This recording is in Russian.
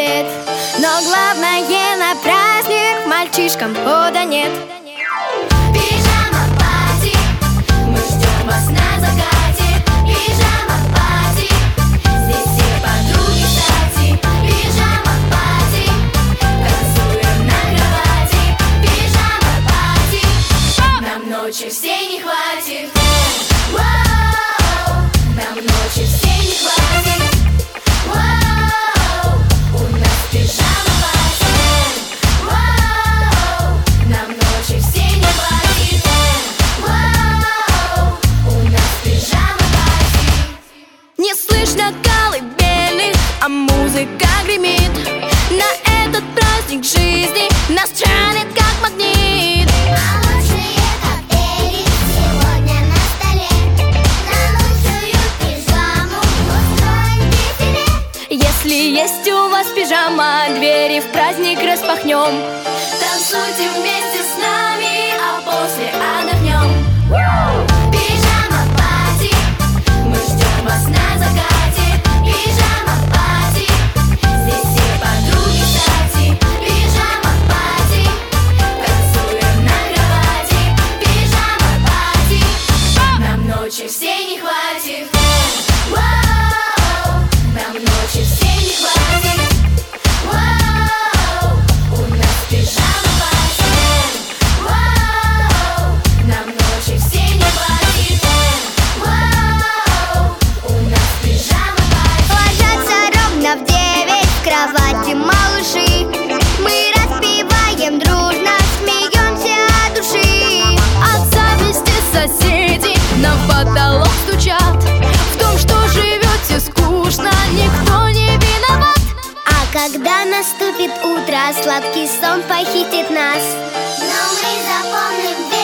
обед. Но главное на праздник мальчишкам хода нет. Пижама-пати, мы ждем вас на закате. Пижама-пати, здесь все подруги кстати. Пижама-пати, танцуем на кровати. Пижама-пати, нам ночи всей не хватит. Воу, нам ночи всей не хватит. Воу, у нас пижама-пати. Воу, нам ночи всей не хватит. Воу, у нас пижама-пати. Не слышно колыбельных, а музыка гремит. На этот праздник жизни нас тянет как магнит. Молочные коктейли сегодня на столе. На лучшую пижаму устроим дефиле. Если есть у вас пижама, двери в праздник распахнем. Танцуйте вместе с нами, а после отдохнем. Пижама-пати, мы ждем вас на закате. Пижама-пати, здесь все подруги кстати. Пижама-пати, танцуем на кровати. Пижама-пати, нам ночи всей не хватит. Воу, нам ночи всей не хватит. Воу, у нас пижама-пати. Воу, нам ночи всей не хватит. Воу, у нас пижама-пати. Ложатся ровно в 9 в кровати малыши. Мы распеваем дружно, смеемся от души. От зависти соседи нам в потолок стучат. В том, что живете скучно, никто не виноват. А когда наступит утро, сладкий сон похитит нас. Но мы запомним